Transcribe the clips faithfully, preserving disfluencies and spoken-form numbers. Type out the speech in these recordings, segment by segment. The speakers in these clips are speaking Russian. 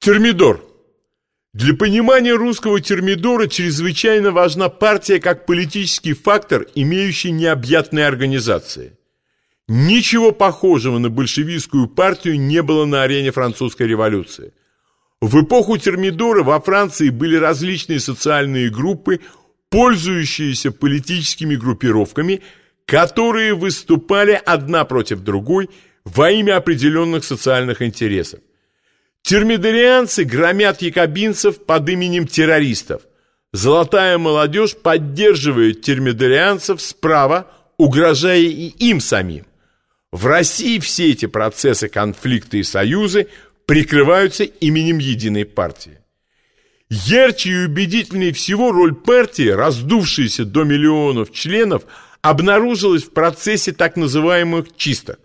Термидор. Для понимания русского термидора чрезвычайно важна партия как политический фактор, имеющий необъятные организации. Ничего похожего на большевистскую партию не было на арене французской революции. В эпоху термидора во Франции были различные социальные группы, пользующиеся политическими группировками, которые выступали одна против другой во имя определенных социальных интересов. Термидорианцы громят якобинцев под именем террористов. Золотая молодежь поддерживает термидорианцев справа, угрожая и им самим. В России все эти процессы, конфликты и союзы прикрываются именем единой партии. Ярче и убедительнее всего роль партии, раздувшейся до миллионов членов, обнаружилась в процессе так называемых чисток.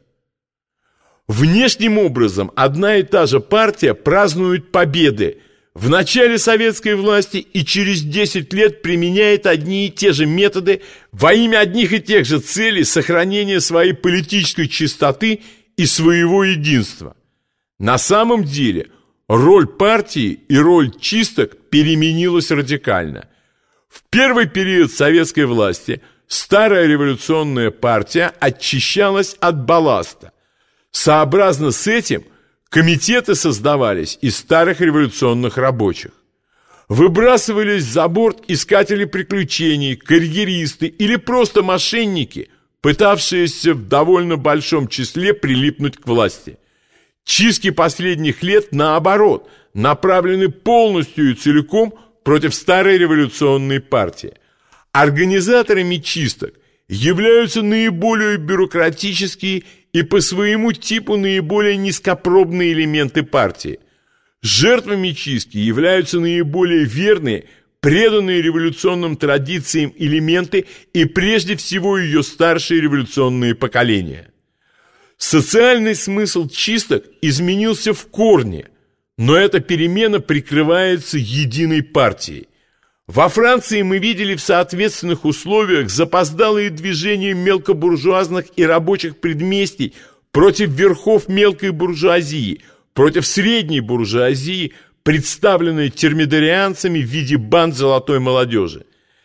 Внешним образом одна и та же партия празднует победы в начале советской власти и через десять лет применяет одни и те же методы во имя одних и тех же целей сохранения своей политической чистоты и своего единства. На самом деле роль партии и роль чисток переменилась радикально. В первый период советской власти старая революционная партия очищалась от балласта. Сообразно с этим комитеты создавались из старых революционных рабочих. Выбрасывались за борт искатели приключений, карьеристы или просто мошенники, пытавшиеся в довольно большом числе прилипнуть к власти. Чистки последних лет, наоборот, направлены полностью и целиком против старой революционной партии. Организаторами чисток являются наиболее бюрократические и по своему типу наиболее низкопробные элементы партии. Жертвами чистки являются наиболее верные, преданные революционным традициям элементы и прежде всего ее старшие революционные поколения. Социальный смысл чисток изменился в корне, но эта перемена прикрывается единой партией. Во Франции мы видели в соответственных условиях запоздалые движения мелкобуржуазных и рабочих предместий против верхов мелкой буржуазии, против средней буржуазии, представленной термидорианцами в виде банд золотой молодежи.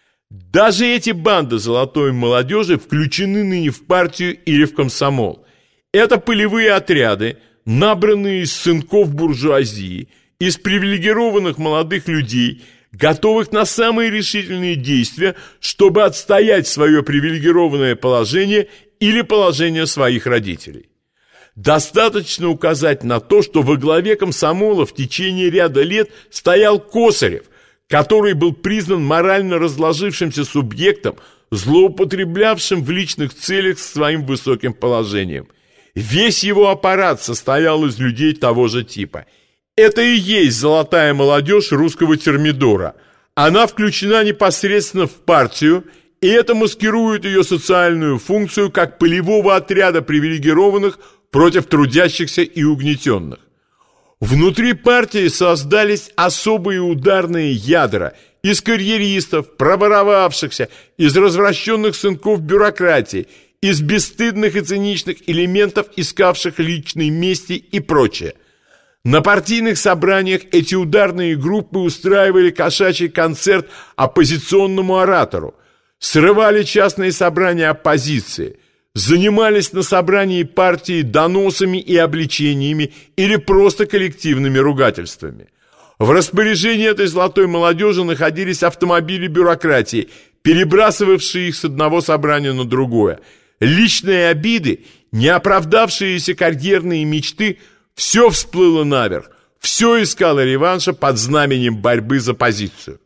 Даже эти банды золотой молодежи включены ныне в партию или в комсомол. Это полевые отряды, набранные из сынков буржуазии, из привилегированных молодых людей, готовых на самые решительные действия, чтобы отстоять свое привилегированное положение или положение своих родителей. Достаточно указать на то, что во главе комсомола в течение ряда лет стоял Косарев, который был признан морально разложившимся субъектом, злоупотреблявшим в личных целях своим высоким положением. Весь его аппарат состоял из людей того же типа. Это и есть золотая молодежь русского термидора. Она включена непосредственно в партию, и это маскирует ее социальную функцию как полевого отряда привилегированных против трудящихся и угнетенных. Внутри партии создались особые ударные ядра из карьеристов, проворовавшихся, из развращенных сынков бюрократии, из бесстыдных и циничных элементов, искавших личной мести и прочее. На партийных собраниях эти ударные группы устраивали кошачий концерт оппозиционному оратору, срывали частные собрания оппозиции, занимались на собрании партии доносами и обличениями или просто коллективными ругательствами. В распоряжении этой золотой молодежи находились автомобили бюрократии, перебрасывавшие их с одного собрания на другое. Личные обиды, неоправдавшиеся карьерные мечты – все всплыло наверх, все искало реванша под знаменем борьбы за позицию.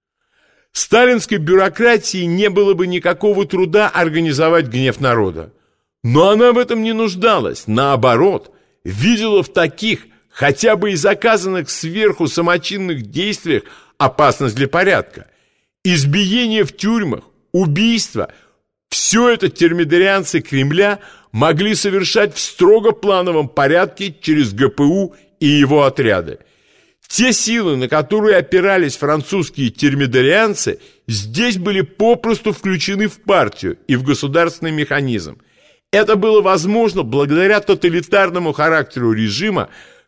Сталинской бюрократии не было бы никакого труда организовать гнев народа. Но она в этом не нуждалась, наоборот, видела в таких, хотя бы и заказанных сверху самочинных действиях опасность для порядка. Избиения в тюрьмах, убийства – все это термидорианцы Кремля могли совершать в строго плановом порядке через ГПУ и его отряды. Те силы, на которые опирались французские термидорианцы, здесь были попросту включены в партию и в государственный механизм. Это было возможно благодаря тоталитарному характеру режима,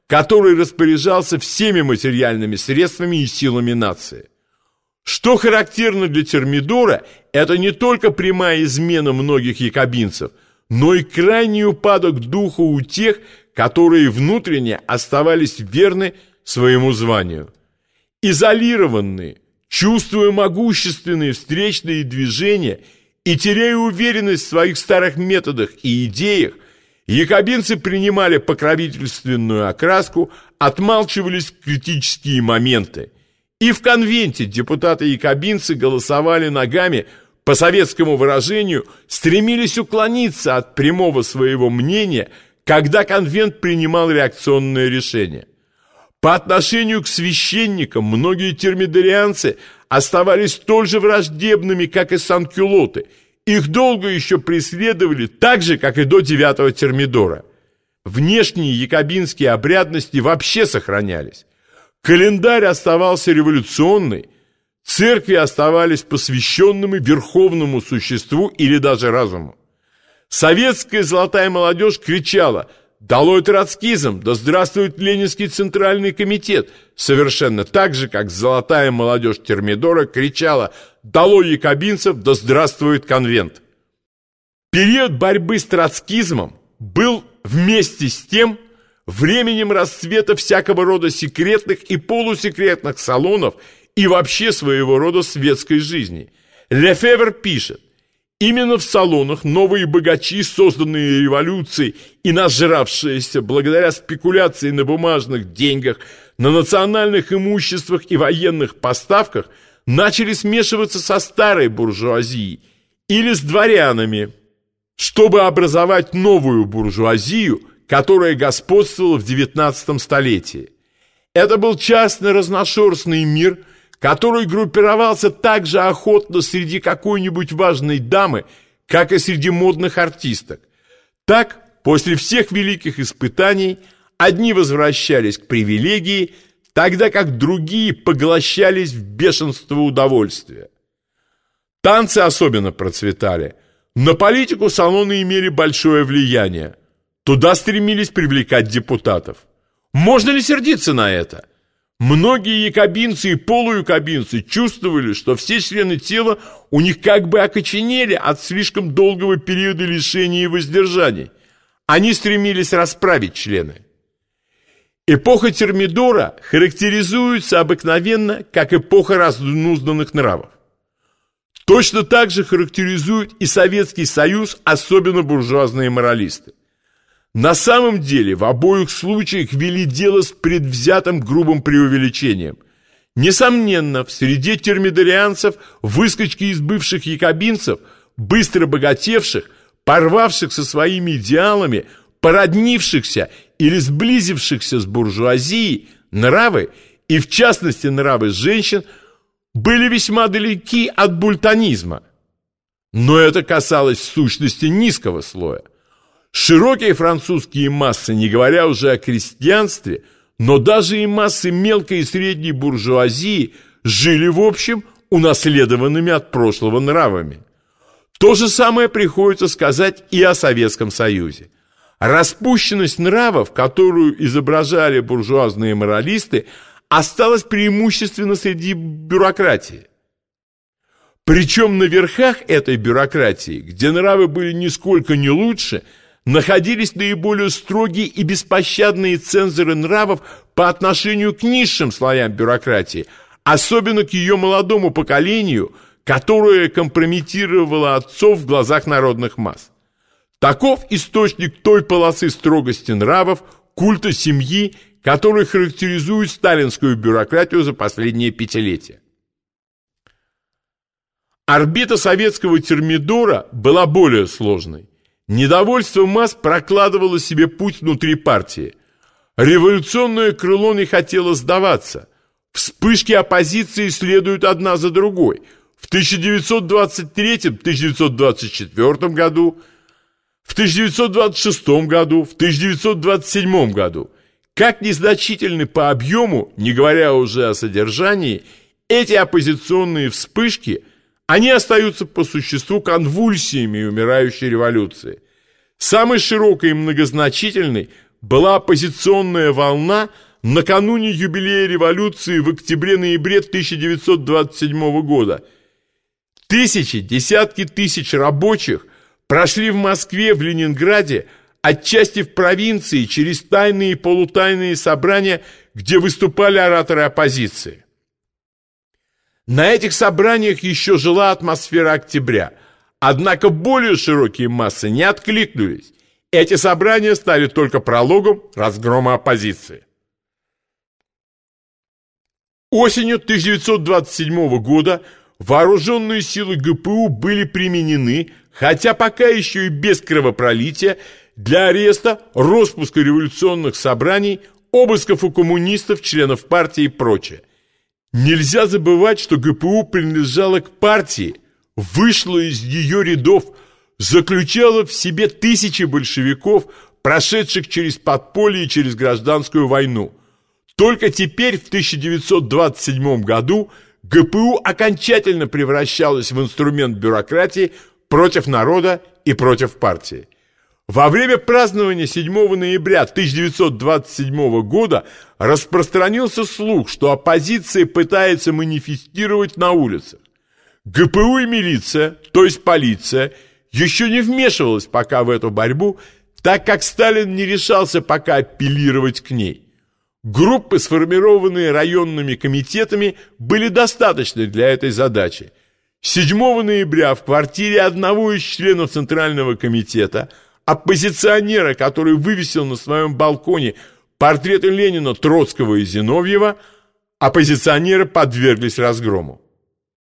который распоряжался всеми материальными средствами и силами нации. Что характерно для Термидора, это не только прямая измена многих якобинцев, но и крайний упадок духа у тех, которые внутренне оставались верны своему званию. Изолированные, чувствуя могущественные встречные движения и теряя уверенность в своих старых методах и идеях, якобинцы принимали покровительственную окраску, отмалчивались в критические моменты. И в конвенте депутаты-якобинцы голосовали ногами, по советскому выражению, стремились уклониться от прямого своего мнения, когда конвент принимал реакционное решение. По отношению к священникам многие термидорианцы оставались столь же враждебными, как и санкюлоты. Их долго еще преследовали, так же, как и до девятого Термидора. Внешние якобинские обрядности вообще сохранялись. Календарь оставался революционный, церкви оставались посвященными верховному существу или даже разуму. Советская золотая молодежь кричала: «Долой троцкизм! Да здравствует Ленинский центральный комитет!» Совершенно так же, как золотая молодежь Термидора кричала: «Долой якобинцев! Да здравствует конвент!» Период борьбы с троцкизмом был вместе с тем временем расцвета всякого рода секретных и полусекретных салонов и вообще своего рода светской жизни. Лефевр пишет: именно в салонах новые богачи, созданные революцией и нажравшиеся благодаря спекуляции на бумажных деньгах, на национальных имуществах и военных поставках, начали смешиваться со старой буржуазией или с дворянами, чтобы образовать новую буржуазию, которая господствовала в девятнадцатом столетии. Это был частно-разношерстный мир, который группировался так же охотно среди какой-нибудь важной дамы, как и среди модных артисток. Так, после всех великих испытаний, одни возвращались к привилегии, тогда как другие поглощались в бешенство удовольствия. Танцы особенно процветали. На политику салоны имели большое влияние. Туда стремились привлекать депутатов. Можно ли сердиться на это? Многие якобинцы и полуякобинцы чувствовали, что все члены тела у них как бы окоченели от слишком долгого периода лишений и воздержаний. Они стремились расправить члены. Эпоха Термидора характеризуется обыкновенно как эпоха разнузданных нравов. Точно так же характеризует и Советский Союз, особенно буржуазные моралисты. На самом деле, в обоих случаях вели дело с предвзятым грубым преувеличением. Несомненно, в среде термидорианцев выскочки из бывших якобинцев, быстро богатевших, порвавших со своими идеалами, породнившихся или сблизившихся с буржуазией, нравы, и в частности нравы женщин, были весьма далеки от бультонизма. Но это касалось в сущности низкого слоя. Широкие французские массы, не говоря уже о крестьянстве, но даже и массы мелкой и средней буржуазии жили в общем унаследованными от прошлого нравами. То же самое приходится сказать и о Советском Союзе. Распущенность нравов, которую изображали буржуазные моралисты, осталась преимущественно среди бюрократии. Причем на верхах этой бюрократии, где нравы были нисколько не лучше, находились наиболее строгие и беспощадные цензоры нравов по отношению к низшим слоям бюрократии, особенно к ее молодому поколению, которое компрометировало отцов в глазах народных масс. Таков источник той полосы строгости нравов, культа семьи, который характеризует сталинскую бюрократию за последние пятилетия. Орбита советского термидора была более сложной. Недовольство масс прокладывало себе путь внутри партии. Революционное крыло не хотело сдаваться. Вспышки оппозиции следуют одна за другой. В тысяча девятьсот двадцать третьем — тысяча девятьсот двадцать четвёртом году, в тысяча девятьсот двадцать шестом году, в тысяча девятьсот двадцать седьмом году. Как незначительны по объему, не говоря уже о содержании, эти оппозиционные вспышки, они остаются по существу конвульсиями умирающей революции. Самой широкой и многозначительной была оппозиционная волна накануне юбилея революции в октябре-ноябре тысяча девятьсот двадцать седьмого года. Тысячи, десятки тысяч рабочих прошли в Москве, в Ленинграде, отчасти в провинции, через тайные и полутайные собрания, где выступали ораторы оппозиции. На этих собраниях еще жила атмосфера октября, однако более широкие массы не откликнулись. Эти собрания стали только прологом разгрома оппозиции. Осенью тысяча девятьсот двадцать седьмого года вооруженные силы ГПУ были применены, хотя пока еще и без кровопролития, для ареста, распуска революционных собраний, обысков у коммунистов, членов партии и прочее. Нельзя забывать, что ГПУ принадлежала к партии, вышла из ее рядов, заключала в себе тысячи большевиков, прошедших через подполье и через гражданскую войну. Только теперь, в тысяча девятьсот двадцать седьмом году, ГПУ окончательно превращалась в инструмент бюрократии против народа и против партии. Во время празднования седьмого ноября тысяча девятьсот двадцать седьмого года распространился слух, что оппозиция пытается манифестировать на улицах. ГПУ и милиция, то есть полиция, еще не вмешивалась пока в эту борьбу, так как Сталин не решался пока апеллировать к ней. Группы, сформированные районными комитетами, были достаточны для этой задачи. седьмого ноября в квартире одного из членов Центрального комитета, оппозиционера, который вывесил на своем балконе портреты Ленина, Троцкого и Зиновьева, оппозиционеры подверглись разгрому.